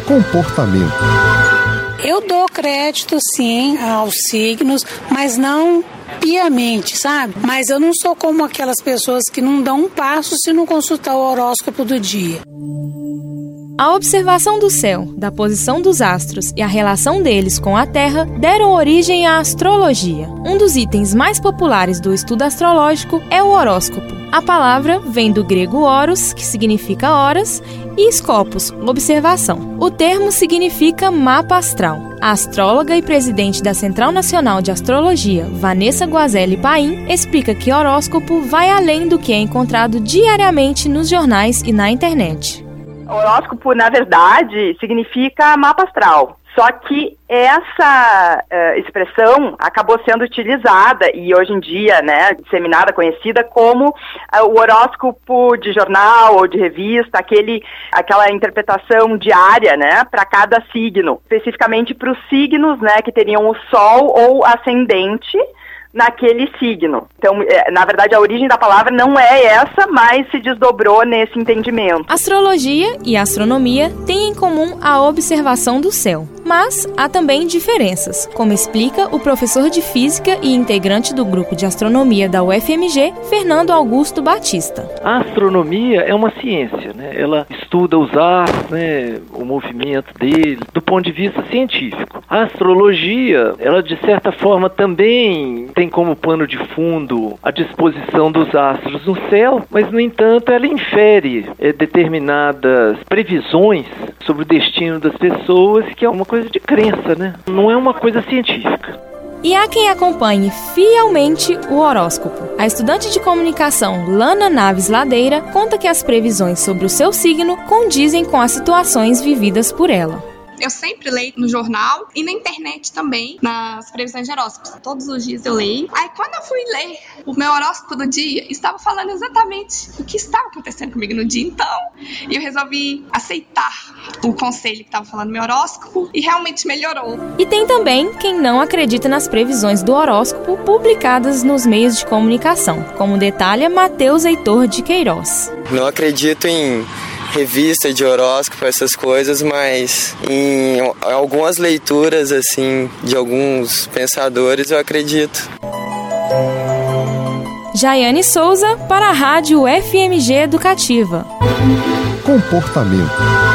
Comportamento. Eu dou crédito, sim, aos signos, mas não piamente, sabe? Mas eu não sou como aquelas pessoas que não dão um passo se não consultar o horóscopo do dia. A observação do céu, da posição dos astros e a relação deles com a Terra deram origem à astrologia. Um dos itens mais populares do estudo astrológico é o horóscopo. A palavra vem do grego horos, que significa horas, e scopus, observação. O termo significa mapa astral. A astróloga e presidente da Central Nacional de Astrologia, Vanessa Guazelli Paim, explica que horóscopo vai além do que é encontrado diariamente nos jornais e na internet. Horóscopo, na verdade, significa mapa astral. Só que essa expressão acabou sendo utilizada e hoje em dia, né, disseminada, conhecida como o horóscopo de jornal ou de revista, aquela interpretação diária, né, para cada signo, especificamente para os signos, né, que teriam o Sol ou ascendente naquele signo. Então, na verdade, a origem da palavra não é essa, mas se desdobrou nesse entendimento. Astrologia e astronomia têm em comum a observação do céu, mas há também diferenças, como explica o professor de física e integrante do grupo de astronomia da UFMG, Fernando Augusto Batista. A astronomia é uma ciência, né? Ela estuda os astros, né, o movimento deles, do ponto de vista científico. A astrologia, ela de certa forma também tem como pano de fundo a disposição dos astros no céu, mas no entanto ela infere determinadas previsões sobre o destino das pessoas, que é uma coisa de crença, né? Não é uma coisa científica. E há quem acompanhe fielmente o horóscopo. A estudante de comunicação Lana Naves Ladeira conta que as previsões sobre o seu signo condizem com as situações vividas por ela. Eu sempre leio no jornal e na internet também, nas previsões de horóscopos. Todos os dias eu leio. Aí quando eu fui ler o meu horóscopo do dia, estava falando exatamente o que estava acontecendo comigo no dia. Então, eu resolvi aceitar o conselho que estava falando no meu horóscopo e realmente melhorou. E tem também quem não acredita nas previsões do horóscopo publicadas nos meios de comunicação, como detalha Matheus Heitor de Queiroz. Não acredito em revista de horóscopo, essas coisas, mas em algumas leituras assim de alguns pensadores eu acredito. Jaiane Souza para a Rádio FMG Educativa. Comportamento.